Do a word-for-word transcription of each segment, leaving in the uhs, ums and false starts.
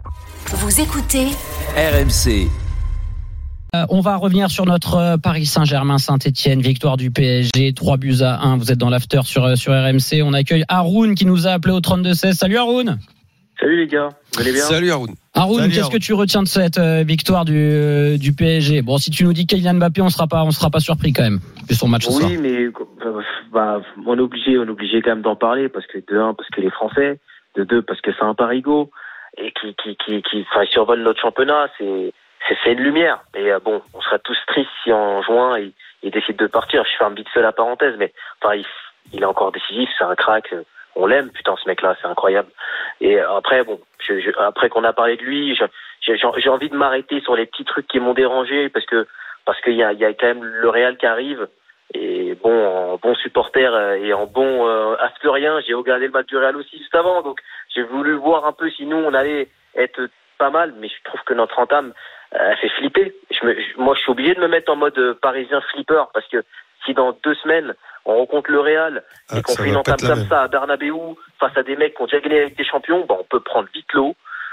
Vous écoutez R M C. Euh, on va revenir sur notre euh, Paris Saint-Germain Saint-Etienne, victoire du P S G, trois buts à un. Vous êtes dans l'after sur, sur R M C. On accueille Haroun qui nous a appelé au trente-deux seize. Salut Haroun. Salut les gars, vous allez bien? Salut Haroun. Haroun, Salut, qu'est-ce Haroun. que tu retiens de cette euh, victoire du, euh, du P S G? Bon, si tu nous dis Kylian Mbappé, on sera pas, on sera pas surpris quand même, vu son match ce soir. Oui, mais euh, bah, on est obligé, on est obligé quand même d'en parler parce que de un, parce que les Français, de deux, parce que c'est un parigo et qui qui qui qui enfin, survole notre championnat, c'est c'est, c'est une lumière. Et euh, bon, on serait tous tristes si en juin il, il décide de partir. Je ferme vite fait la parenthèse, mais enfin il, il est encore décisif, c'est un crack. On l'aime, putain, ce mec-là, c'est incroyable. Et après, bon, je, je, après qu'on a parlé de lui, je, j'ai, j'ai envie de m'arrêter sur les petits trucs qui m'ont dérangé parce que parce qu'il y a, il y a quand même le Real qui arrive. Et bon, en bon supporter et en bon euh, asturien, j'ai regardé le match du Real aussi juste avant. Donc, j'ai voulu voir un peu si nous, on allait être pas mal. Mais je trouve que notre entame, euh, elle fait flipper. Je me, je, moi, je suis obligé de me mettre en mode parisien flipper parce que si dans deux semaines, on rencontre le Real et ah, qu'on fait une entame comme même. ça à Bernabéu face à des mecs qui ont déjà gagné avec des champions, bah on peut prendre vite l'eau.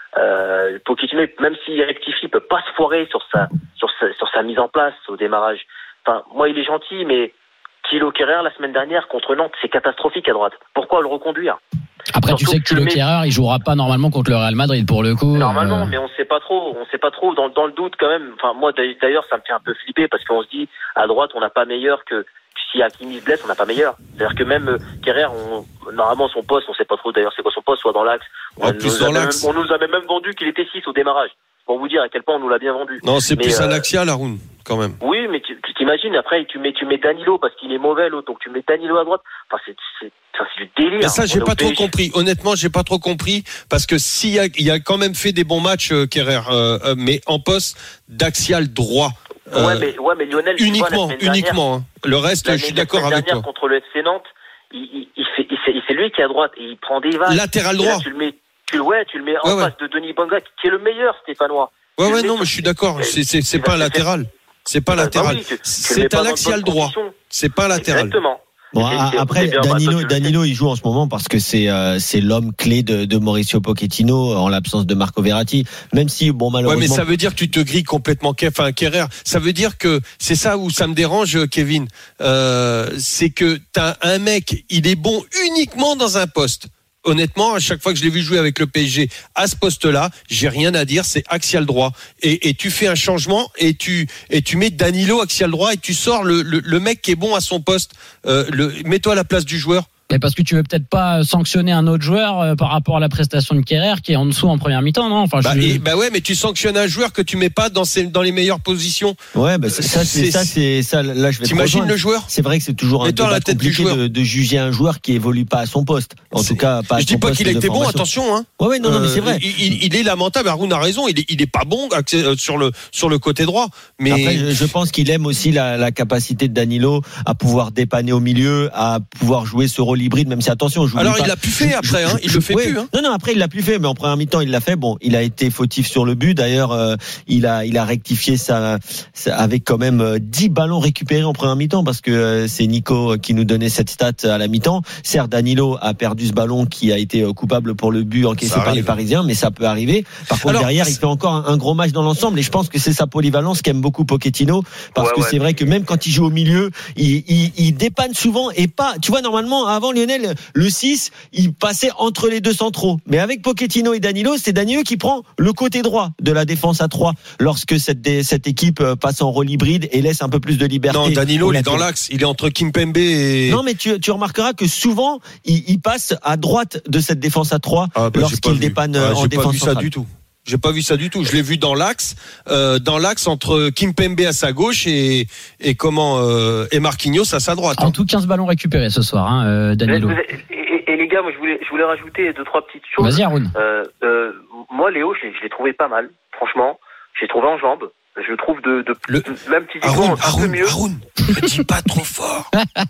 Euh, Pochettino, même s'il rectifie, il peut pas se foirer sur sa, sur sa, sur sa mise en place au démarrage. Enfin, moi, il est gentil, mais Thilo Kehrer, la semaine dernière, contre Nantes, c'est catastrophique à droite. Pourquoi le reconduire? Après, Surtout tu sais que Thilo Kehrer, il jouera pas normalement contre le Real Madrid pour le coup. Normalement, euh... mais on sait pas trop. On sait pas trop. Dans, dans le doute, quand même. Enfin, moi, d'ailleurs, ça me fait un peu flipper parce qu'on se dit, à droite, on n'a pas meilleur que, si Hakimi se blesse, on n'a pas meilleur. C'est-à-dire que même euh, Kehrer, on, normalement son poste, on sait pas trop d'ailleurs c'est quoi son poste, soit dans l'axe. On, en nous, plus dans dans l'axe. Même, on nous avait même vendu qu'il était six au démarrage. Pour vous dire à quel point on nous l'a bien vendu. Non, c'est mais, plus euh, un axial, Haroun, quand même. Oui, mais tu, tu t'imagines, après, tu mets, tu mets Danilo parce qu'il est mauvais, l'autre, donc tu mets Danilo à droite. Enfin, c'est, c'est, enfin, c'est du délire. Mais ça, j'ai on pas trop compris. Honnêtement, j'ai pas trop compris parce que s'il y a, il a quand même fait des bons matchs, euh, Kehrer, euh, euh, mais en poste d'axial droit. Euh, ouais, mais, ouais, mais Lionel, uniquement, tu vois, la uniquement. Hein. Le reste, je suis d'accord avec toi. Contre le F C Nantes, il, il, il fait, il fait, c'est lui qui est à droite et il prend des vagues. Latéral droit. Là, tu le mets, tu, ouais, tu le mets ouais, en ouais. face de Denis Bouanga, qui est le meilleur Stéphanois. Ouais, ouais, non, mais je suis d'accord. C'est, c'est, c'est pas un latéral. C'est pas bah, latéral. Bah oui, tu, tu c'est un axial droit. C'est pas latéral. Exactement. Bon, c'est, après, bien, Danilo, bah, Danilo, il joue en ce moment parce que c'est euh, c'est l'homme clé de, de Mauricio Pochettino en l'absence de Marco Verratti. Même si, bon, malheureusement. Ouais, mais ça veut dire que tu te grilles complètement, enfin, Kehrer. Ça veut dire que c'est ça où ça me dérange, Kevin. Euh, c'est que t'as un mec, il est bon uniquement dans un poste. Honnêtement, à chaque fois que je l'ai vu jouer avec le P S G à ce poste-là, j'ai rien à dire, c'est axial droit. Et, et tu fais un changement et tu et tu mets Danilo axial droit et tu sors le, le, le mec qui est bon à son poste. Euh, le, mets-toi à la place du joueur. Mais parce que tu veux peut-être pas sanctionner un autre joueur euh, par rapport à la prestation de Kehrer qui est en dessous en première mi-temps, non? Enfin, bah, je... et, bah ouais, mais tu sanctionnes un joueur que tu mets pas dans ses, dans les meilleures positions. Ouais, bah ça, c'est, c'est ça, c'est ça. Là, je vais. T'imagines le joueur? C'est vrai que c'est toujours un débat compliqué de, de juger un joueur qui évolue pas à son poste. En c'est... tout cas, pas. À je dis son pas poste qu'il a été bon, attention, hein. Ouais, ouais, non, non, mais c'est vrai. Euh, il, il est lamentable. Haroun a raison. Il est, il est pas bon sur le sur le côté droit. Mais après, je, je pense qu'il aime aussi la, la capacité de Danilo à pouvoir dépanner au milieu, à pouvoir jouer ce rôle hybride, même si attention. Alors pas. il l'a plus fait après, hein. Il je, le fait ouais. plus. Hein. Non, non, après il l'a plus fait, mais en première mi-temps il l'a fait. Bon, il a été fautif sur le but. D'ailleurs, euh, il a, il a rectifié ça, ça avec quand même euh, dix ballons récupérés en première mi-temps parce que euh, c'est Nico qui nous donnait cette stat à la mi-temps. Certes, Danilo a perdu ce ballon qui a été coupable pour le but encaissé par les Parisiens, mais ça peut arriver. Par contre, Alors, derrière, il fait encore un, un gros match dans l'ensemble, et je pense que c'est sa polyvalence qu'aime beaucoup Pochettino, parce ouais, que ouais. c'est vrai que même quand il joue au milieu, il, il, il dépanne souvent et pas. Tu vois, normalement, avant Lionel, le six, il passait entre les deux centraux. Mais avec Pochettino et Danilo, c'est Danilo qui prend le côté droit de la défense à trois lorsque cette, cette équipe passe en rôle hybride et laisse un peu plus de liberté. Non, Danilo, il est dans l'axe. Il est entre Kimpembe et... Non, mais tu, tu remarqueras que souvent, il, il passe à droite de cette défense à trois ah, bah, lorsqu'il dépanne ah, en défense centrale. J'ai pas vu ça du tout. J'ai pas vu ça du tout. Je l'ai vu dans l'axe, euh, dans l'axe entre Kimpembe à sa gauche et et comment euh, et Marquinhos à sa droite. En tout quinze ballons récupérés ce soir, hein, euh, Danilo. Et, et, et les gars, moi je voulais je voulais rajouter deux trois petites choses. Vas-y, Haroun. Euh, euh, moi, Léo, je, je l'ai trouvé pas mal. Franchement, j'ai trouvé en jambes. Je le trouve de, de, le... de même physiquement Haroun, un Haroun, peu mieux. Haroun, ne dis pas trop fort.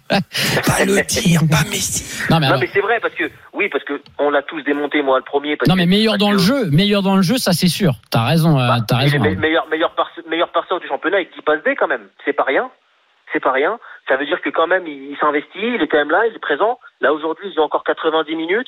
Pas le dire, pas Messi. Non mais, non, mais c'est vrai parce que oui parce que on l'a tous démonté, moi le premier. Parce non mais meilleur que, dans que... le jeu, meilleur dans le jeu, ça c'est sûr. T'as raison, bah, euh, t'as raison. Me- meilleur meilleur par- meilleur passeur du championnat avec dix passes D quand même. C'est pas rien. C'est pas rien. Ça veut dire que quand même il, il s'investit, il est quand même là, il est présent. Là aujourd'hui, il joue encore quatre-vingt-dix minutes.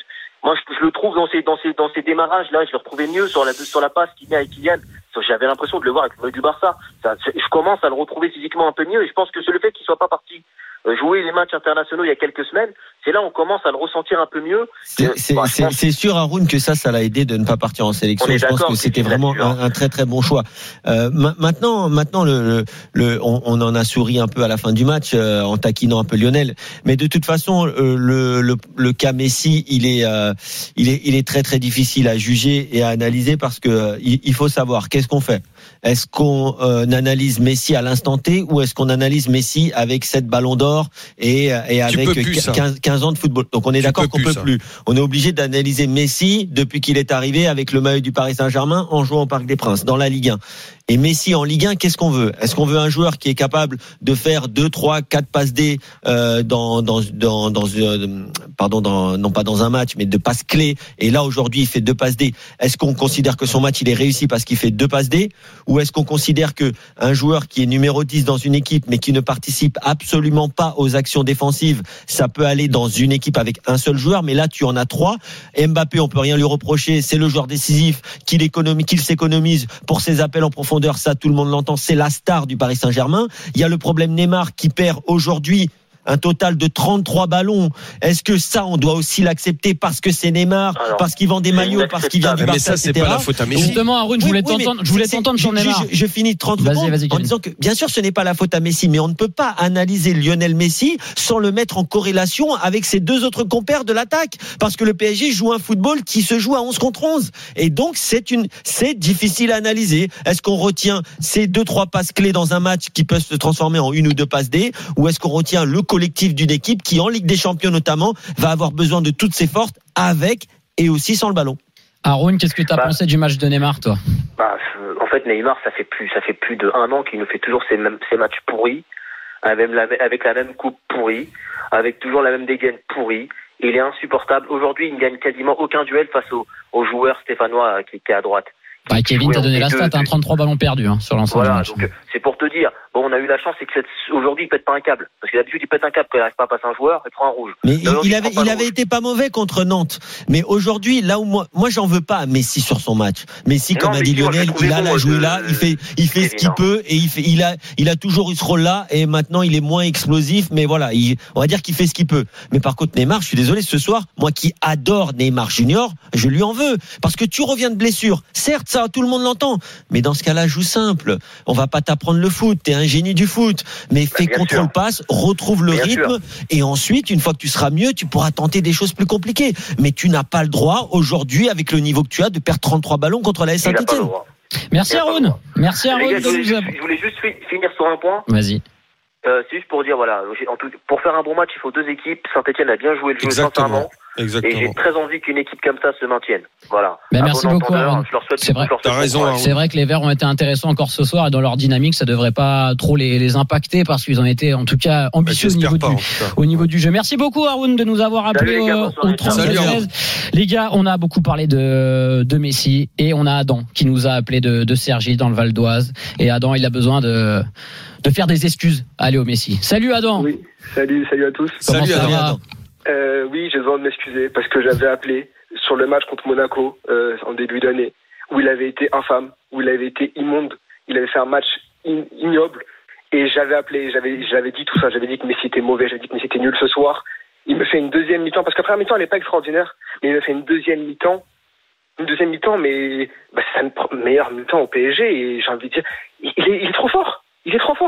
moi, je, je le trouve dans ses, dans ses, dans ses démarrages, là, je le retrouvais mieux sur la, sur la passe qu'il met avec Kylian. J'avais l'impression de le voir avec le maillot du Barça. Ça, je commence à le retrouver physiquement un peu mieux et je pense que c'est le fait qu'il soit pas parti jouer les matchs internationaux il y a quelques semaines, c'est là où on commence à le ressentir un peu mieux. C'est, c'est, bah, c'est, pense... c'est sûr, Haroun, que ça, ça l'a aidé de ne pas partir en sélection. Je pense que c'était vraiment un, un très très bon choix. Euh, maintenant, maintenant, le, le, le on, on en a souri un peu à la fin du match euh, en taquinant un peu Lionel. Mais de toute façon, euh, le, le, le cas Messi, il est, euh, il est, il est très très difficile à juger et à analyser parce que euh, il, il faut savoir qu'est-ce qu'on fait. Est-ce qu'on euh, analyse Messi à l'instant T ou est-ce qu'on analyse Messi avec sept ballons d'or et, et avec plus, quinze, quinze ans de football? Donc on est tu d'accord qu'on plus, peut ça. plus. On est obligé d'analyser Messi depuis qu'il est arrivé avec le maillot du Paris Saint-Germain en jouant au Parc des Princes dans la Ligue un. Et Messi en Ligue un, qu'est-ce qu'on veut? Est-ce qu'on veut un joueur qui est capable de faire deux, trois, quatre passes D euh, dans, dans, dans, dans, euh, pardon, dans, non pas dans un match, mais de passes clés? Et là aujourd'hui, il fait deux passes D. Est-ce qu'on considère que son match il est réussi parce qu'il fait deux passes D, ou est-ce qu'on considère que un joueur qui est numéro dix dans une équipe mais qui ne participe absolument pas aux actions défensives, ça peut aller dans une équipe avec un seul joueur, mais là tu en as trois. Mbappé, on peut rien lui reprocher, c'est le joueur décisif, qu'il économise, qu'il s'économise pour ses appels en profondeur. Ça, tout le monde l'entend, c'est la star du Paris Saint-Germain. Il y a le problème Neymar qui perd aujourd'hui un total de trente-trois ballons. Est-ce que ça, on doit aussi l'accepter parce que c'est Neymar, alors, parce qu'il vend des maillots, parce qu'il vient du Barça, mais ça, c'est et cetera. pas la faute à Messi. Justement, Haroun, je voulais oui, t'entendre, je voulais t'entendre sur Neymar. Je, je, je finis trente vas-y, secondes vas-y, en disant que, bien sûr, ce n'est pas la faute à Messi, mais on ne peut pas analyser Lionel Messi sans le mettre en corrélation avec ses deux autres compères de l'attaque. Parce que le P S G joue un football qui se joue à onze contre onze. Et donc, c'est une, c'est difficile à analyser. Est-ce qu'on retient ces deux, trois passes clés dans un match qui peuvent se transformer en une ou deux passes D, ou est-ce qu'on retient le collectif d'une équipe qui, en Ligue des Champions notamment, va avoir besoin de toutes ses forces avec et aussi sans le ballon? Haroun, qu'est-ce que tu as bah, pensé du match de Neymar, toi? Bah, en fait, Neymar, ça fait plus, ça fait plus de un an qu'il nous fait toujours ces mêmes, ces matchs pourris, avec la, avec la même coupe pourrie, avec toujours la même dégaine pourrie. Il est insupportable. Aujourd'hui, il ne gagne quasiment aucun duel face au, au joueur stéphanois qui, qui est à droite. Bah, Kevin t'a donné la stat, hein, trente-trois ballons perdus hein, sur l'ensemble voilà, du match. Donc, c'est pour te dire, bon, on a eu la chance, c'est que cette, aujourd'hui, il pète pas un câble. Parce que d'habitude, il pète un câble quand il n'arrive pas à passer un joueur, il prend un rouge. Mais il, il avait, il avait été pas mauvais contre Nantes. Mais aujourd'hui, là où moi, moi, j'en veux pas à Messi sur son match. Messi, non, comme a dit Lionel, il a la joué là, il fait, il fait ce qu'il peut et il fait, il a, il a toujours eu ce rôle-là et maintenant il est moins explosif, mais voilà, il, on va dire qu'il fait ce qu'il peut. Mais par contre, Neymar, je suis désolé, ce soir, moi qui adore Neymar Junior, je lui en veux. Parce que tu reviens de blessure. Certes, ça, tout le monde l'entend. Mais dans ce cas-là, joue simple. On va pas t'apprendre le foot. T'es un génie du foot. Mais fais bah, contrôle-passe, retrouve le bien rythme. Sûr. Et ensuite, une fois que tu seras mieux, tu pourras tenter des choses plus compliquées. Mais tu n'as pas le droit, aujourd'hui, avec le niveau que tu as, de perdre trente-trois ballons contre la S Saint-Etienne. Merci Haroun. Merci Haroun. Je voulais, juste, je voulais juste finir sur un point. Vas-y. Euh, c'est juste pour dire, voilà, en tout, pour faire un bon match, il faut deux équipes. Saint-Etienne a bien joué le jeu sincèrement. Exactement. Et j'ai très envie qu'une équipe comme ça se maintienne. Voilà. Ben merci beaucoup. Je leur souhaite, c'est vrai. T'as raison. C'est vrai que les Verts ont été intéressants encore ce soir et dans leur dynamique, ça devrait pas trop les, les impacter parce qu'ils ont été en tout cas ambitieux bah, au niveau, pas, du, au niveau du jeu. Merci beaucoup Haroun de nous avoir appelé au, gars, au trente-deux. Les gars, on a beaucoup parlé de, de Messi et on a Adam qui nous a appelé de, de Cergy dans le Val d'Oise. Et Adam, il a besoin de, de faire des excuses à Léo Messi. Salut Adam. Oui, salut, salut à tous. Comment salut ça Adam. va? Euh, oui, j'ai besoin de m'excuser parce que j'avais appelé sur le match contre Monaco euh, en début d'année où il avait été infâme, où il avait été immonde, il avait fait un match in- ignoble et j'avais appelé, j'avais, j'avais dit tout ça, j'avais dit que Messi était mauvais, j'avais dit que Messi était nul ce soir. Il me fait une deuxième mi-temps parce qu'après la mi-temps elle n'est pas extraordinaire, mais il me fait une deuxième mi-temps, une deuxième mi-temps, mais bah, c'est sa meilleure mi-temps au P S G et j'ai envie de dire, il est, il est trop fort. Il est trop fort.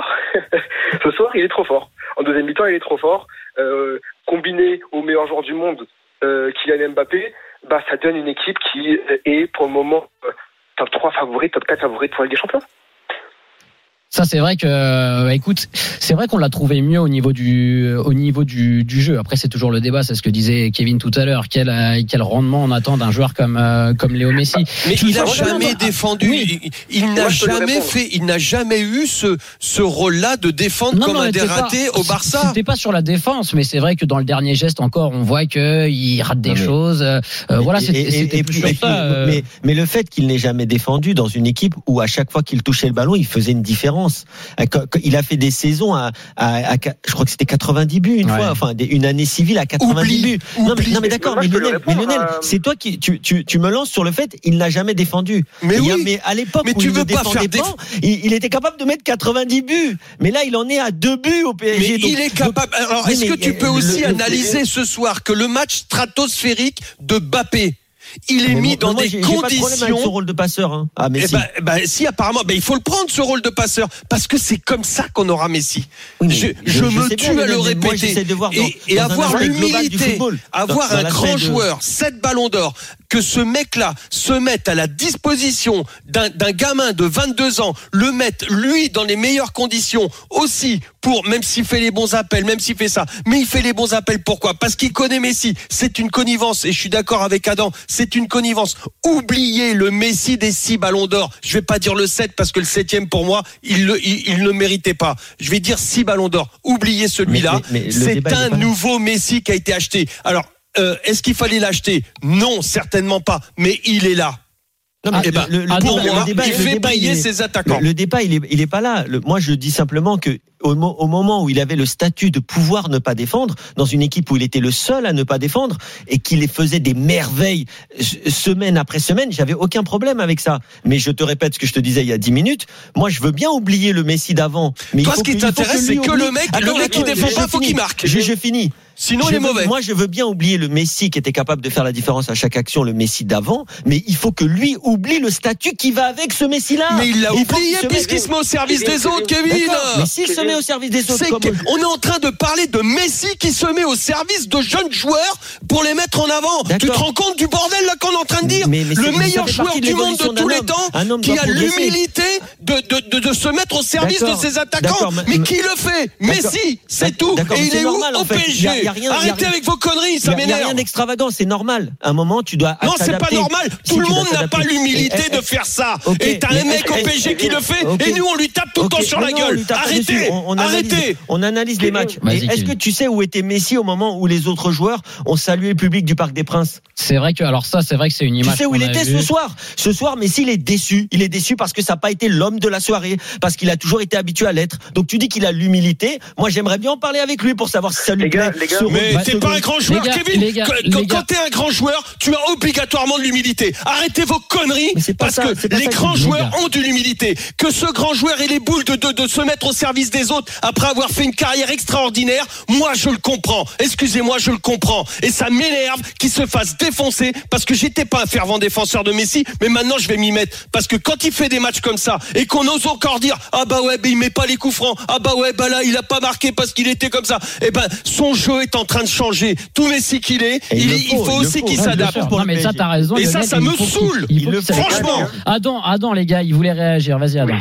Ce soir, il est trop fort. En deuxième mi-temps, il est trop fort. Euh, combiné au meilleur joueur du monde, euh, Kylian Mbappé, bah, ça donne une équipe qui est pour le moment euh, top trois favori, top quatre favori pour la Ligue des Champions. Ça c'est vrai que, euh, écoute, c'est vrai qu'on l'a trouvé mieux au niveau du, au niveau du, du jeu. Après c'est toujours le débat, c'est ce que disait Kevin tout à l'heure. Quel, quel rendement on attend d'un joueur comme, euh, comme Léo Messi. Mais il n'a jamais défendu. Oui. Il, il n'a jamais fait. Il n'a jamais eu ce, ce rôle-là de défendre non, comme non, un dératé au Barça. C'était pas sur la défense, mais c'est vrai que dans le dernier geste encore, on voit que il rate des non, mais, choses. Euh, et, voilà, c'était, et, c'était et, plus et, sur et, ça. Mais, mais le fait qu'il n'ait jamais défendu dans une équipe où à chaque fois qu'il touchait le ballon, il faisait une différence. différence. Il a fait des saisons à, à, à je crois que c'était quatre-vingt-dix buts une ouais. fois, enfin une année civile à quatre-vingt-dix buts. Oublie, non, mais, non mais d'accord, mais Lionel, mais Lionel, euh... c'est toi qui tu, tu, tu me lances sur le fait il n'a jamais défendu. Mais oui, a, mais à l'époque mais où tu il veux ne pas défendait faire pas, des... il, il était capable de mettre quatre-vingt-dix buts. Mais là, il en est à deux buts au P S G. Mais donc, il est capable. donc, alors, est-ce que tu peux aussi le, analyser le... ce soir que le match stratosphérique de Mbappé, il est mais mis moi, dans moi, des j'ai, conditions. J'ai pas de problème avec son rôle de passeur. Hein. Ah, Messi. Eh ben, bah, si apparemment, bah, il faut le prendre ce rôle de passeur parce que c'est comme ça qu'on aura Messi. Oui, je, je, je me tue bien, à le répéter moi, dans, et, et dans avoir l'humilité, avoir dans, un dans grand de... joueur, sept ballons d'or, que ce mec-là se mette à la disposition d'un, d'un gamin de vingt-deux ans, le mette lui dans les meilleures conditions aussi pour, même s'il fait les bons appels, même s'il fait ça, mais il fait les bons appels. Pourquoi ? Parce qu'il connaît Messi. C'est une connivence et je suis d'accord avec Adam. C'est une connivence. Oubliez le Messi des six ballons d'or. Je vais pas dire le sept parce que le septième pour moi, il le, il, il ne méritait pas. Je vais dire six ballons d'or. Oubliez celui-là. Mais, mais, mais c'est un nouveau Messi qui a été acheté. Alors, euh, est-ce qu'il fallait l'acheter ? Non, certainement pas. Mais il est là. Non, mais ah, ben, le, le, pour le, moi, le débat, il le fait débat, payer il est, ses attaquants. Le, le débat, il est, il est pas là. Le, moi, je dis simplement que au, au moment où il avait le statut de pouvoir ne pas défendre, dans une équipe où il était le seul à ne pas défendre et qu'il faisait des merveilles semaine après semaine, j'avais aucun problème avec ça. Mais je te répète ce que je te disais il y a dix minutes. Moi, je veux bien oublier le Messi d'avant. Mais toi, il faut ce qui que, t'intéresse, c'est que le mec, le mec qui défend pas, faut qu'il marque. Je, je finis. Sinon, je il est veux, mauvais. Moi, je veux bien oublier le Messi qui était capable de faire la différence à chaque action, le Messi d'avant, mais il faut que lui oublie le statut qui va avec ce Messi-là. Mais il l'a il oublié puisqu'il se met au service Kevin, des Kevin, autres, Kevin. Mais s'il se met au service des autres, comme... que, on est en train de parler de Messi qui se met au service de jeunes joueurs pour les mettre en avant. D'accord. Tu te rends compte du bordel là qu'on est en train de dire ? Mais, mais le meilleur joueur du monde de tous les temps, qui a l'humilité de, de, de, de se mettre au service D'accord. de ses attaquants. Mais qui le fait ? Messi, c'est tout. Et il est où au P S G ? Arrêtez avec vos conneries, ça m'énerve. Il n'y a rien d'extravagant, c'est normal. À un moment, tu dois. Non, c'est pas normal. Tout le monde n'a pas l'humilité de faire ça. Et t'as un mec au P S G qui le fait, et nous, on lui tape tout le temps sur la gueule. Arrêtez, arrêtez. On analyse les matchs. Est-ce que tu sais où était Messi au moment où les autres joueurs ont salué le public du Parc des Princes ? C'est vrai que, alors ça, c'est vrai que c'est une image. Tu sais où il était ce soir ? Ce soir, Messi, il est déçu. Il est déçu parce que ça n'a pas été l'homme de la soirée, parce qu'il a toujours été habitué à l'être. Donc tu dis qu'il a l'humilité. Moi, j'aimerais bien en parler avec lui pour savoir si ça lui plaît. Mais t'es pas un grand joueur, gars, Kevin. Gars, quand quand t'es un grand joueur, tu as obligatoirement de l'humilité. Arrêtez vos conneries, parce ça, que les grands joueurs ont de l'humilité. Que ce grand joueur ait les boules de, de, de se mettre au service des autres après avoir fait une carrière extraordinaire, moi je le comprends. Excusez-moi, je le comprends. Et ça m'énerve qu'il se fasse défoncer, parce que j'étais pas un fervent défenseur de Messi, mais maintenant je vais m'y mettre. Parce que quand il fait des matchs comme ça, et qu'on ose encore dire, ah bah ouais, bah il met pas les coups francs, ah bah ouais, bah là il a pas marqué parce qu'il était comme ça, et ben son jeu est en train de changer. Tout Messi qu'il est, il, il, il faut, faut aussi qu'il s'adapte. Non mais ça t'as raison. Et ça, ça me saoule. Franchement. Adam, Adam les gars, il voulait réagir. Vas-y Adam.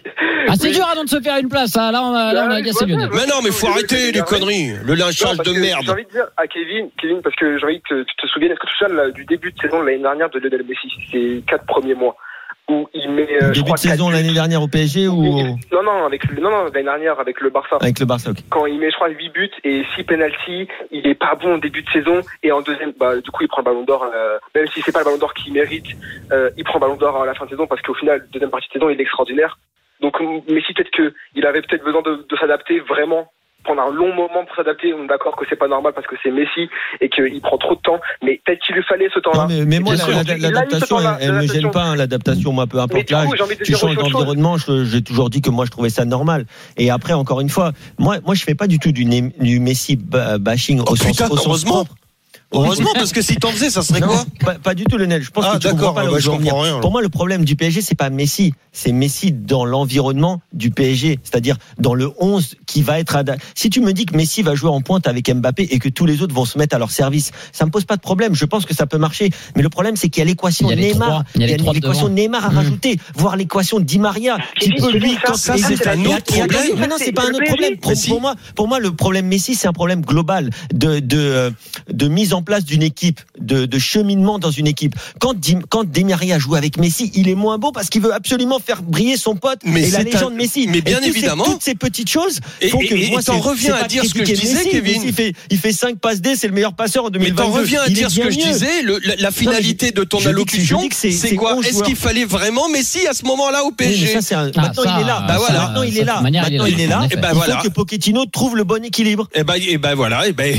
Ah c'est oui. dur Adam de se faire une place. Hein. Là on a, là, on a agacé Lionel. Mais non mais faut arrêter les conneries. Le lynchage de merde. J'ai envie de dire à Kevin, Kevin parce que j'ai envie que tu te souviennes, est-ce que tu te souviens du début de saison de l'année dernière de Lionel Messi, ces quatre premiers mois où il met euh, début de saison l'année dernière au P S G ou non non avec le, non non l'année dernière avec le Barça avec le Barça okay. Quand il met je crois huit buts et six penalties, il est pas bon au début de saison et en deuxième bah du coup il prend le ballon d'or euh, même si c'est pas le ballon d'or qu'il mérite, euh, il prend le ballon d'or à la fin de saison parce qu'au final deuxième partie de saison il est extraordinaire. Donc Messi peut-être que il avait peut-être besoin de, de s'adapter vraiment, prendre un long moment pour s'adapter. On est d'accord que c'est pas normal parce que c'est Messi et qu'il prend trop de temps, mais peut-être qu'il lui fallait ce temps-là. Non, mais, mais moi, la, la, l'adaptation, elle, elle me gêne pas, hein, l'adaptation, moi, peu importe l'âge. Tu changes d'environnement, je, j'ai toujours dit que moi, je trouvais ça normal. Et après, encore une fois, moi, moi, je fais pas du tout du, du Messi bashing oh, au putain, sens, au sens propre. Heureusement, parce que si t'en faisais, ça serait non, quoi pas, pas du tout, Lionel. Je pense ah, que tu comprends pas là bah, je comprends rien. Pour moi, le problème du P S G, c'est pas Messi, c'est Messi dans l'environnement du P S G, c'est-à-dire dans le onze qui va être. Ad... Si tu me dis que Messi va jouer en pointe avec Mbappé et que tous les autres vont se mettre à leur service, ça me pose pas de problème. Je pense que ça peut marcher. Mais le problème, c'est qu'il y a l'équation il y a Neymar, il y a, il y a l'équation Neymar à mmh. rajouter, voire l'équation Di Maria, qui peut lui quand ça, c'est un autre problème. Mais non, c'est pas un autre problème. Pour, pour moi, pour moi, le problème Messi, c'est un problème global de de de mise en en place d'une équipe, de, de cheminement dans une équipe. Quand Di, quand Di Maria joue avec Messi, il est moins beau parce qu'il veut absolument faire briller son pote mais et la légende un... Messi. Mais bien et évidemment, ces, toutes ces petites choses font et, que et, moi, et t'en reviens à dire ce que je disais, Messi. Kevin. Messi fait, il fait cinq passes D, c'est le meilleur passeur en deux mille vingt-deux. Mais t'en reviens à il dire ce que mieux. je disais. Le, la, la finalité non, de ton allocution, c'est, c'est, c'est quoi? Est-ce qu'il fallait vraiment Messi à ce moment-là au P S G? oui, ça, c'est un... ah, Maintenant ça, il est là. Bah voilà. Maintenant il est là. Maintenant il est là. Et ben il voilà. faut que Pochettino trouve le bon équilibre. Et ben et ben voilà. Et ben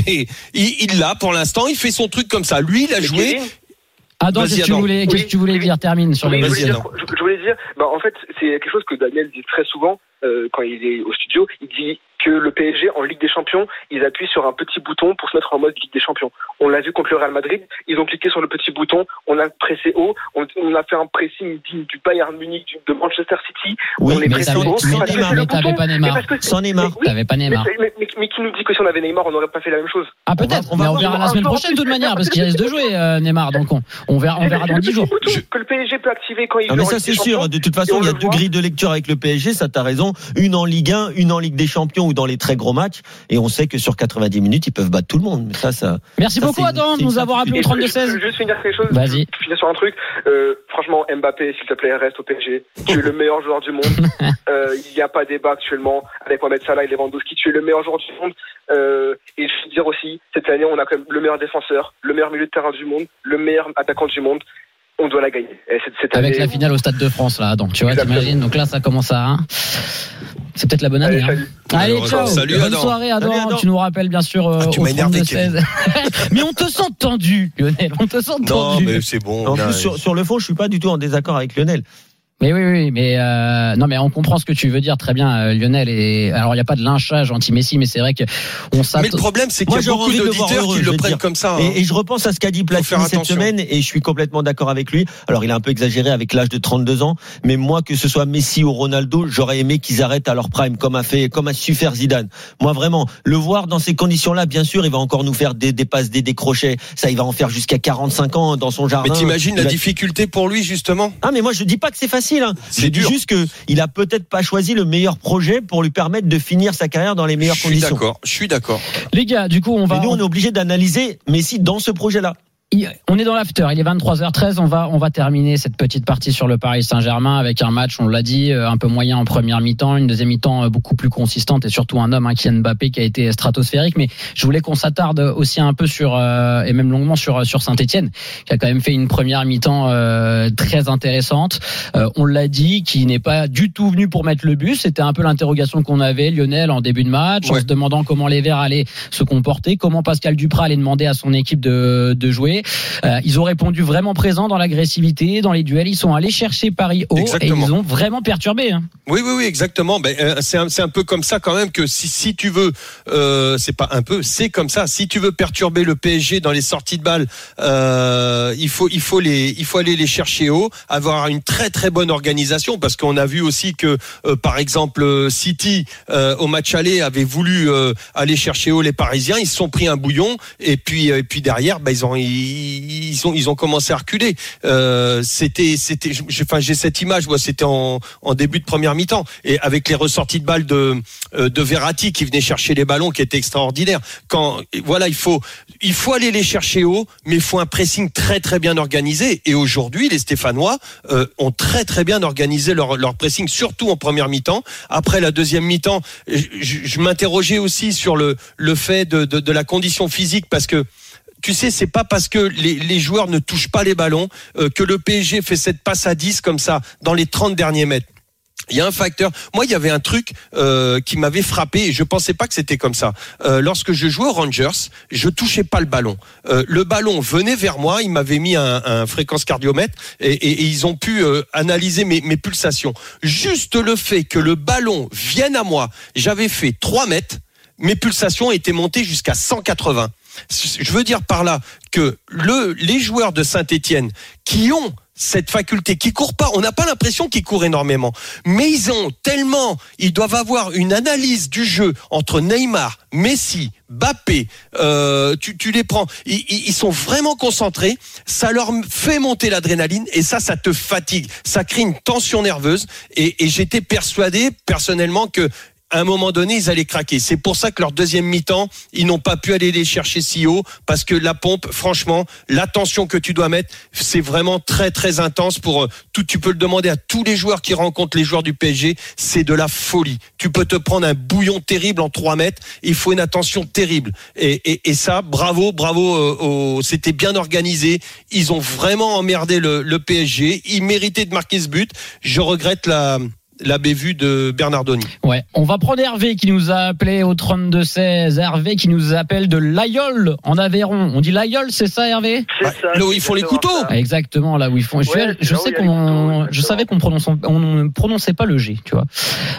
il l'a pour l'instant. Il fait son truc comme ça. Lui, il a joué. Adam, qu'est-ce que tu voulais, qu'est-ce que tu voulais dire? Termine sur les. Je voulais dire, je voulais dire, bah en fait, c'est quelque chose que Daniel dit très souvent euh, quand il est au studio. Il dit que le P S G en Ligue des Champions, ils appuient sur un petit bouton pour se mettre en mode Ligue des Champions. On l'a vu contre le Real Madrid, ils ont cliqué sur le petit bouton, on a pressé haut, on, on a fait un pressing digne du Bayern Munich, de Manchester City, oui, on est pressé haut. Mais t'avais pas Neymar. Sans Neymar. Oui, t'avais pas Neymar. Mais, mais, mais, mais qui nous dit que si on avait Neymar, on n'aurait pas fait la même chose? Ah peut-être, on va, on va, on verra la semaine prochaine de toute manière, parce qu'il risque de jouer euh, Neymar, donc on, on verra, on verra dans dix jours. Que le P S G peut activer quand il joue. Mais ça c'est sûr, de toute façon, il y a deux grilles de lecture avec le P S G, ça t'as raison, une en Ligue un, une en Ligue des Champions ou dans les très gros matchs. Et on sait que sur quatre-vingt-dix minutes, ils peuvent battre tout le monde. Mais ça, ça. Merci ça, beaucoup, Adam, de nous avoir appelé au trente-deux seize. Je veux juste finir quelque chose. Vas-y. Finir sur un truc. Euh, franchement, Mbappé, s'il te plaît, reste au P S G. Tu es le meilleur joueur du monde. Euh, il n'y a pas débat actuellement avec Mohamed Salah et Lewandowski. Tu es le meilleur joueur du monde. Euh, et je veux dire aussi, cette année, on a quand même le meilleur défenseur, le meilleur milieu de terrain du monde, le meilleur attaquant du monde. On doit la gagner. Et cette, cette avec année, la finale au Stade de France, là. Donc, tu vois, exactement. T'imagines. Donc là, ça commence à. Hein. C'est peut-être la bonne année. Allez, hein. Allez, Alors, ciao. salut, Bonne Adam. soirée, Adam. Salut, Adam. Tu nous rappelles bien sûr euh, ah, tu au m'as énervé, trente-deux seize. Mais on te sent tendu, Lionel. On te sent tendu. Non, mais c'est bon. En plus, sur, sur le fond, je suis pas du tout en désaccord avec Lionel. Mais oui, oui, mais euh, non, mais on comprend ce que tu veux dire très bien, euh, Lionel. Et alors, il n'y a pas de lynchage anti-Messi, mais c'est vrai que on s'attend. Mais le problème, c'est qu'il y a beaucoup d'auditeurs qui le prennent comme ça. Hein. Et, et je repense à ce qu'a dit Platini cette semaine, et je suis complètement d'accord avec lui. Alors, il a un peu exagéré avec l'âge de trente-deux ans, mais moi, que ce soit Messi ou Ronaldo, j'aurais aimé qu'ils arrêtent à leur prime, comme a fait, comme a su faire Zidane. Moi, vraiment, le voir dans ces conditions-là, bien sûr, il va encore nous faire des, des passes, des décrochets. Ça, il va en faire jusqu'à quarante-cinq ans dans son jardin. Mais t'imagines la va... difficulté pour lui, justement? Ah, mais moi, je dis pas que c'est facile. Hein. C'est dur. Juste qu'il a peut-être pas choisi le meilleur projet pour lui permettre de finir sa carrière dans les meilleures je suis conditions. D'accord, je suis d'accord. Les gars, du coup, on va. Mais nous, on est obligé d'analyser Messi dans ce projet-là. On est dans l'after, il est vingt-trois heures treize, on va on va terminer cette petite partie sur le Paris Saint-Germain avec un match, on l'a dit, un peu moyen en première mi-temps, une deuxième mi-temps beaucoup plus consistante et surtout un homme, hein, Kylian Mbappé, qui a été stratosphérique. Mais je voulais qu'on s'attarde aussi un peu sur euh, et même longuement sur sur Saint-Etienne, qui a quand même fait une première mi-temps euh, très intéressante. Euh, on l'a dit, qui n'est pas du tout venu pour mettre le but. C'était un peu l'interrogation qu'on avait, Lionel, en début de match, ouais. En se demandant comment les Verts allaient se comporter, comment Pascal Duprat allait demander à son équipe de de jouer. Euh, ils ont répondu vraiment présents dans l'agressivité, dans les duels. Ils sont allés chercher Paris haut. Exactement. Et ils ont vraiment perturbé. Hein. Oui, oui, oui, exactement. Ben, euh, c'est, un, c'est un peu comme ça quand même que si, si tu veux, euh, c'est pas un peu, c'est comme ça. Si tu veux perturber le P S G dans les sorties de balles, euh, il faut, il faut les, il faut aller les chercher haut, avoir une très très bonne organisation, parce qu'on a vu aussi que, euh, par exemple, City euh, au match aller avait voulu euh, aller chercher haut les Parisiens. Ils se sont pris un bouillon et puis, et puis derrière, ben, ils ont ils, Ils ont ils ont commencé à reculer. Euh, c'était c'était j'ai, enfin j'ai cette image où c'était en en début de première mi-temps et avec les ressorties de balles de de Verratti qui venait chercher les ballons qui étaient extraordinaires. Quand voilà, il faut il faut aller les chercher haut, mais il faut un pressing très très bien organisé. Et aujourd'hui, les Stéphanois euh, ont très très bien organisé leur leur pressing, surtout en première mi-temps. Après la deuxième mi-temps, je, je m'interrogeais aussi sur le le fait de de, de la condition physique, parce que tu sais, c'est pas parce que les, les joueurs ne touchent pas les ballons euh, que le P S G fait cette passe à dix comme ça dans les trente derniers mètres. Il y a un facteur. Moi, il y avait un truc euh, qui m'avait frappé et je pensais pas que c'était comme ça. Euh, lorsque je jouais aux Rangers, je touchais pas le ballon. Euh, le ballon venait vers moi. Ils m'avaient mis un, un fréquence cardiomètre et, et, et ils ont pu euh, analyser mes, mes pulsations. Juste le fait que le ballon vienne à moi, j'avais fait trois mètres. Mes pulsations étaient montées jusqu'à cent quatre-vingts. Je veux dire par là que le, les joueurs de Saint-Etienne qui ont cette faculté, qui courent pas, on n'a pas l'impression qu'ils courent énormément, mais ils ont tellement, ils doivent avoir une analyse du jeu entre Neymar, Messi, Mbappé, euh, tu, tu les prends, ils, ils sont vraiment concentrés, ça leur fait monter l'adrénaline et ça, ça te fatigue, ça crée une tension nerveuse et, et j'étais persuadé personnellement que à un moment donné, ils allaient craquer. C'est pour ça que leur deuxième mi-temps, ils n'ont pas pu aller les chercher si haut, parce que la pompe, franchement, l'attention que tu dois mettre, c'est vraiment très très intense pour tout. Tu peux le demander à tous les joueurs qui rencontrent les joueurs du P S G, c'est de la folie. Tu peux te prendre un bouillon terrible en trois mètres, il faut une attention terrible. Et, et, et ça, bravo, bravo, euh, au, c'était bien organisé. Ils ont vraiment emmerdé le, le P S G. Ils méritaient de marquer ce but. Je regrette la la bévue de Bernardoni. Ouais, on va prendre Hervé qui nous a appelé au trente-deux seize. Hervé qui nous appelle de l'Aïol en Aveyron. On dit l'Aïol, c'est ça Hervé? C'est ça. Là où ils font les couteaux. Ah, exactement, là où ils font. Je, Ouais, je sais qu'on, je savais qu'on prononce, on ne prononçait pas le G, tu vois.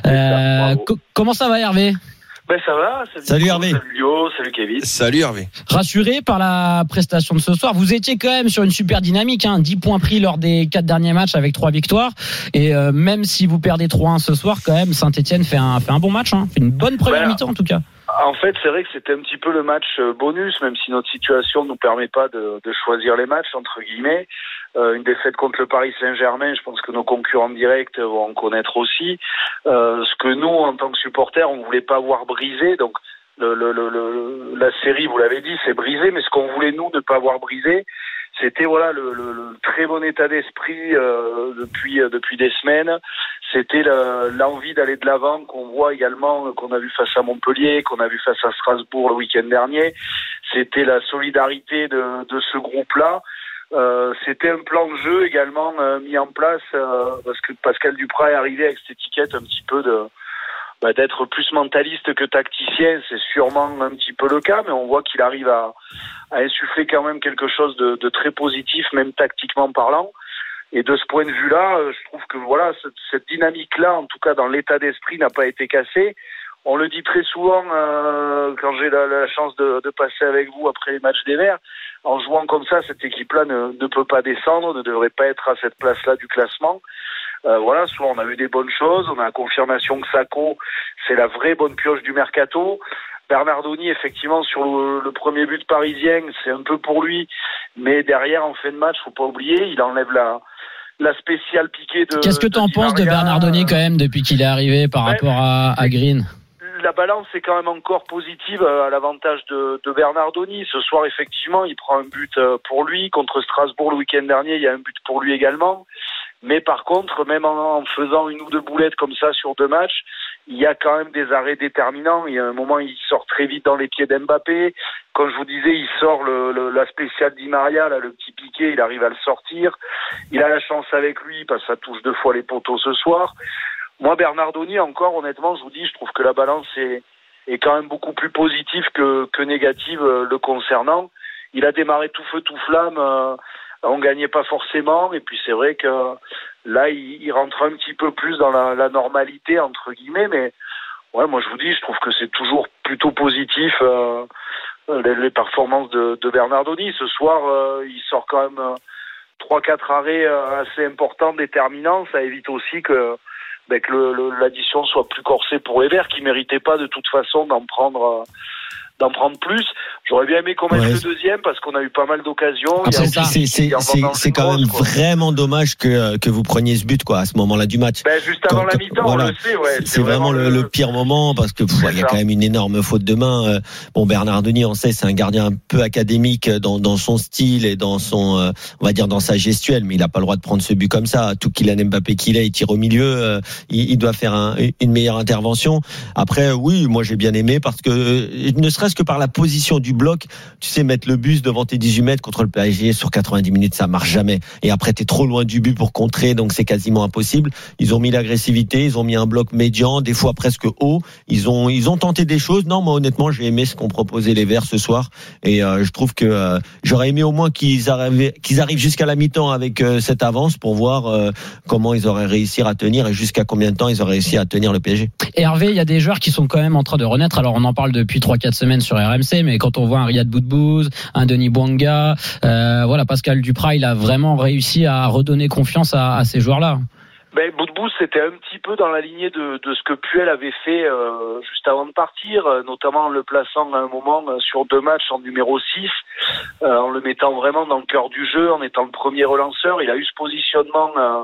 Euh, co- comment ça va Hervé? Ben ça va. Salut, salut Hervé. Salut Lio, salut Kevin. Salut Hervé. Rassuré par la prestation de ce soir, vous étiez quand même sur une super dynamique, hein, dix points pris lors des quatre derniers matchs avec trois victoires. Et euh, même si vous perdez trois un ce soir, quand même, Saint-Etienne fait un, fait un bon match, hein, fait une bonne première ben, mi-temps en tout cas. En fait, c'est vrai que c'était un petit peu le match bonus, même si notre situation ne nous permet pas de, de choisir les matchs, entre guillemets. Euh, une défaite contre le Paris Saint-Germain, je pense que nos concurrents directs vont en connaître aussi. Euh, ce que nous, en tant que supporters, on voulait pas voir brisé. Donc, le, le, le, le, la série, vous l'avez dit, c'est brisé, mais ce qu'on voulait, nous, ne pas voir brisé, c'était voilà le, le, le très bon état d'esprit euh, depuis euh, depuis des semaines. C'était le, l'envie d'aller de l'avant qu'on voit également, qu'on a vu face à Montpellier, qu'on a vu face à Strasbourg le week-end dernier. C'était la solidarité de, de ce groupe-là. Euh, c'était un plan de jeu également euh, mis en place euh, parce que Pascal Duprat est arrivé avec cette étiquette un petit peu de bah, d'être plus mentaliste que tacticien. C'est sûrement un petit peu le cas, mais on voit qu'il arrive à, à insuffler quand même quelque chose de, de très positif, même tactiquement parlant. Et de ce point de vue-là, euh, je trouve que voilà cette, cette dynamique-là, en tout cas dans l'état d'esprit, n'a pas été cassée. On le dit très souvent euh, quand j'ai la, la chance de, de passer avec vous après les matchs des Verts. En jouant comme ça, cette équipe-là ne, ne peut pas descendre, ne devrait pas être à cette place-là du classement. Euh, voilà, soit on a eu des bonnes choses, on a la confirmation que Sakho, c'est la vraie bonne pioche du mercato. Bernardoni, effectivement, sur le, le premier but parisien, c'est un peu pour lui, mais derrière, en fin de match, faut pas oublier, il enlève la la spéciale piquée de. Qu'est-ce que tu en penses de Bernardoni quand même depuis qu'il est arrivé par ouais, rapport à, à Green? La balance est quand même encore positive à l'avantage de, de Bernardoni. Ce soir, effectivement, il prend un but pour lui. Contre Strasbourg le week-end dernier, il y a un but pour lui également. Mais par contre, même en, en faisant une ou deux boulettes comme ça sur deux matchs, il y a quand même des arrêts déterminants. Il y a un moment, il sort très vite dans les pieds d'Mbappé. Comme je vous disais, il sort le, le, la spéciale Di Maria, là, le petit piqué, il arrive à le sortir. Il a la chance avec lui parce que ça touche deux fois les poteaux ce soir. Moi, Bernardoni, encore, honnêtement, je vous dis, je trouve que la balance est, est quand même beaucoup plus positive que, que négative euh, le concernant. Il a démarré tout feu, tout flamme. Euh, on gagnait pas forcément. Et puis, c'est vrai que là, il, il rentre un petit peu plus dans la, la normalité, entre guillemets. Mais ouais, moi, je vous dis, je trouve que c'est toujours plutôt positif euh, les, les performances de, de Bernardoni. Ce soir, euh, il sort quand même euh, trois quatre arrêts euh, assez importants, déterminants. Ça évite aussi que Ben que le, le, l'addition soit plus corsée pour les Verts, qui méritaient pas de toute façon d'en prendre euh, d'en prendre plus. J'aurais bien aimé qu'on mette ouais. le deuxième parce qu'on a eu pas mal d'occasions. Ah, c'est, ça. c'est, c'est, c'est, c'est quand même quoi. Vraiment dommage que que vous preniez ce but quoi à ce moment-là du match. Ben juste avant quand, la mi-temps, voilà. On le sait. Ouais, c'est, c'est vraiment, vraiment le, le pire moment parce que il y a quand même une énorme faute de main. Bon, Bernardoni, on sait, c'est un gardien un peu académique dans dans son style et dans son, on va dire dans sa gestuelle, mais il a pas le droit de prendre ce but comme ça. Tout Kylian Mbappé qu'il est, il tire au milieu, il, il doit faire un, une meilleure intervention. Après, oui, moi j'ai bien aimé parce que ne serait-ce que par la position du bloc, tu sais, mettre le bus devant tes dix-huit mètres contre le P S G sur quatre-vingt-dix minutes, ça marche jamais. Et après, t'es trop loin du but pour contrer, donc c'est quasiment impossible. Ils ont mis l'agressivité, ils ont mis un bloc médian, des fois presque haut. Ils ont, ils ont tenté des choses. Non, moi, honnêtement, j'ai aimé ce qu'ont proposé les Verts ce soir. Et euh, je trouve que euh, j'aurais aimé au moins qu'ils arrivent, qu'ils arrivent jusqu'à la mi-temps avec euh, cette avance pour voir euh, comment ils auraient réussi à tenir et jusqu'à combien de temps ils auraient réussi à tenir le P S G. Et Hervé, il y a des joueurs qui sont quand même en train de renaître. Alors, on en parle depuis trois quatre semaines sur R M C, mais quand on voit un Riyad Boudbouz, un Denis Bouanga, euh, voilà, Pascal Duprat, il a vraiment réussi à redonner confiance à, à ces joueurs-là. Ben, Boudbouz, c'était un petit peu dans la lignée de, de ce que Puel avait fait euh, juste avant de partir, euh, notamment en le plaçant à un moment euh, sur deux matchs en numéro six, euh, en le mettant vraiment dans le cœur du jeu, en étant le premier relanceur. Il a eu ce positionnement euh,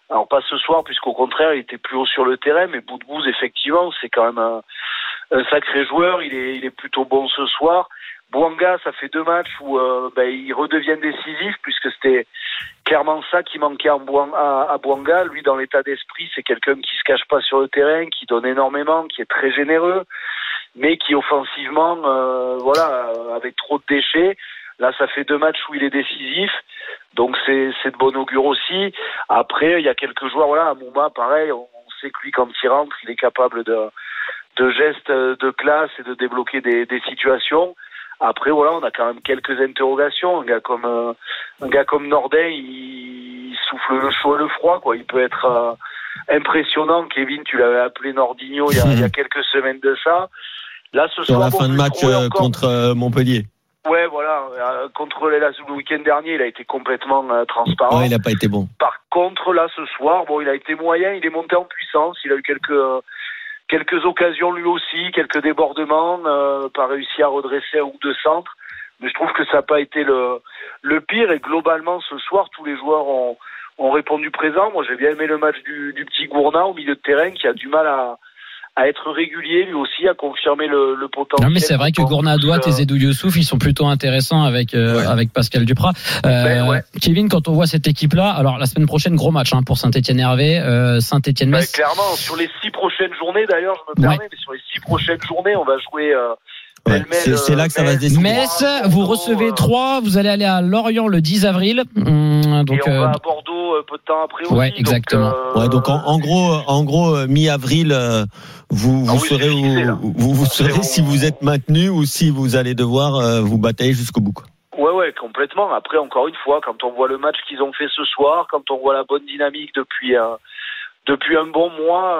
Alors pas ce soir, puisqu'au contraire, il était plus haut sur le terrain, mais Boudbouz, effectivement, c'est quand même un, un sacré joueur. Il est, il est plutôt bon ce soir. Bouanga, ça fait deux matchs où euh, ben, il redevient décisif, puisque c'était clairement ça qui manquait à Bouanga. Lui, dans l'état d'esprit, c'est quelqu'un qui se cache pas sur le terrain, qui donne énormément, qui est très généreux, mais qui offensivement, euh, voilà, avec trop de déchets. Là, ça fait deux matchs où il est décisif, donc c'est, c'est de bon augure aussi. Après, il y a quelques joueurs, voilà, Amouma, pareil, on, on sait que lui, quand il rentre, il est capable de, de gestes de classe et de débloquer des, des situations. Après, voilà, on a quand même quelques interrogations. Un gars comme euh, un gars comme Nordin, il, il souffle le chaud et le froid, quoi. Il peut être euh, impressionnant. Kevin, tu l'avais appelé Nordinho il y a, il y a quelques semaines de ça. Là, ce Sur soir, la fin de match euh, encore... contre euh, Montpellier. Ouais, voilà. Euh, contre les, le week-end dernier, il a été complètement euh, transparent. Ouais, il n'a pas été bon. Par contre, là, ce soir, bon, il a été moyen. Il est monté en puissance. Il a eu quelques euh, quelques occasions lui aussi, quelques débordements, euh, pas réussi à redresser un ou deux centres. Mais je trouve que ça n'a pas été le le pire. Et globalement, ce soir, tous les joueurs ont ont répondu présent. Moi, j'ai bien aimé le match du, du petit Gourna au milieu de terrain, qui a du mal à à être régulier, lui aussi, à confirmer le, le potentiel. Non, mais c'est vrai que Gourna Douat et Zedou Youssouf, ils sont plutôt intéressants avec euh, ouais. avec Pascal Duprat. Euh, ben, ouais. Kevin, quand on voit cette équipe-là, alors la semaine prochaine, gros match hein, pour Saint-Étienne-Hervé, euh, Saint-Étienne-Metz. Ben, clairement, sur les six prochaines journées, d'ailleurs, je me permets, ouais. mais sur les six prochaines journées, on va jouer... Euh, Ouais, c'est, c'est là que ça va se décider. Metz, vous recevez trois, vous allez aller à Lorient le dix avril. Hum, donc, et on euh... va à Bordeaux peu de temps après aussi. Ouais, exactement. Donc, euh... ouais, donc en, en gros, en gros, mi-avril, vous vous ah oui, serez où, vous, vous serez bon. Si vous êtes maintenu ou si vous allez devoir euh, vous batailler jusqu'au bout. Quoi. Ouais, ouais, complètement. Après, encore une fois, quand on voit le match qu'ils ont fait ce soir, quand on voit la bonne dynamique depuis euh, depuis un bon mois,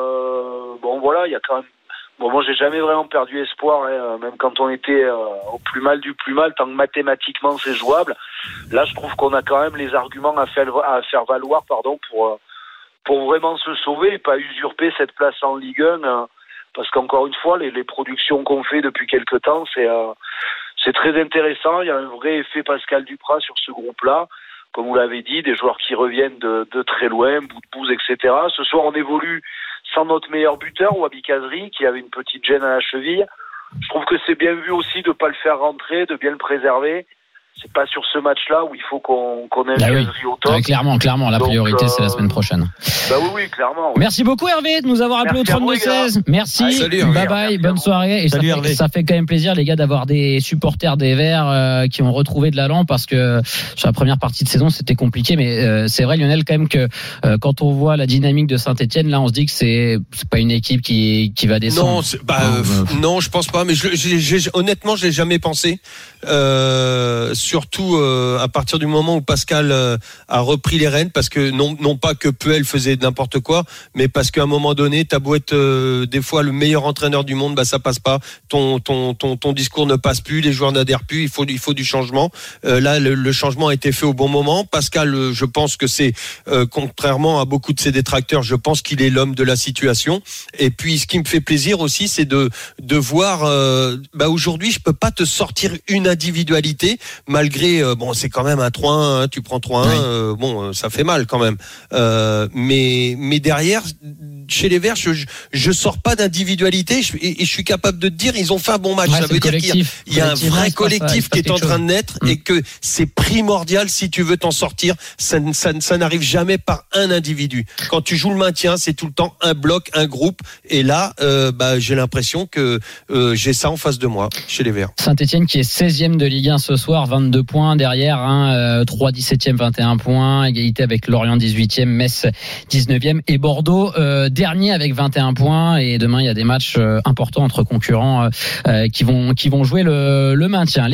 euh, bon voilà, il y a quand même. Bon, moi, j'ai jamais vraiment perdu espoir, hein, même quand on était euh, au plus mal du plus mal, tant que mathématiquement c'est jouable. Là, je trouve qu'on a quand même les arguments à faire, à faire valoir, pardon, pour euh, pour vraiment se sauver et pas usurper cette place en Ligue un, euh, parce qu'encore une fois, les, les productions qu'on fait depuis quelque temps, c'est euh, c'est très intéressant. Il y a un vrai effet Pascal Duprat sur ce groupe-là, comme vous l'avez dit, des joueurs qui reviennent de, de très loin, Boudbouz, et cetera. Ce soir, on évolue sans notre meilleur buteur, Wabi Kazri, qui avait une petite gêne à la cheville. Je trouve que c'est bien vu aussi de ne pas le faire rentrer, de bien le préserver. C'est pas sur ce match-là où il faut qu'on, qu'on ait bah un oui. Kazri au top. Ouais, clairement, clairement, la priorité, Donc, euh... c'est la semaine prochaine. Bah oui, oui, clairement. Oui. Merci beaucoup, Hervé, de nous avoir appelé au trente-deux seize. Merci. Allez, salut, bye bye, Merci bonne soirée. Et salut, ça, fait, ça fait quand même plaisir, les gars, d'avoir des supporters des Verts euh, qui ont retrouvé de l'allant, parce que sur la première partie de saison, c'était compliqué. Mais euh, c'est vrai, Lionel, quand même, que euh, quand on voit la dynamique de Saint-Etienne, là, on se dit que c'est, c'est pas une équipe qui, qui va descendre. Non, c'est, bah, euh, euh, non, je pense pas. Mais je, j'ai, j'ai, honnêtement, je l'ai jamais pensé. Euh, surtout euh, à partir du moment où Pascal euh, a repris les rênes, parce que non, non pas que Puel faisait n'importe quoi, mais parce qu'à un moment donné, t'as beau être euh, des fois le meilleur entraîneur du monde, bah ça passe pas. Ton ton ton ton discours ne passe plus, les joueurs n'adhèrent plus. Il faut il faut du changement. Euh, là, le, le changement a été fait au bon moment. Pascal, euh, je pense que c'est euh, contrairement à beaucoup de ses détracteurs, je pense qu'il est l'homme de la situation. Et puis, ce qui me fait plaisir aussi, c'est de de voir. Euh, bah aujourd'hui, je peux pas te sortir une individualité malgré euh, bon, c'est quand même un trois un. Hein, tu prends trois un, oui. euh, bon, ça fait mal quand même. Euh, mais mais derrière, chez les Verts, je, je, je sors pas d'individualité je, et, et je suis capable de te dire, ils ont fait un bon match. Ouais, ça veut dire qu'il y a, il y a un vrai collectif qui est en train de naître mmh. et que c'est primordial si tu veux t'en sortir. Ça, ça, ça n'arrive jamais par un individu. Quand tu joues le maintien, c'est tout le temps un bloc, un groupe. Et là, euh, bah, j'ai l'impression que euh, j'ai ça en face de moi chez les Verts. Saint-Etienne qui est seizième de Ligue un ce soir, vingt-deux points derrière, hein, euh, trois dix-septième, vingt et un points, égalité avec Lorient dix-huitième, Metz dix-neuvième et Bordeaux euh, dernier avec vingt et un points. Et demain il y a des matchs euh, importants entre concurrents euh, qui vont qui vont jouer le, le maintien.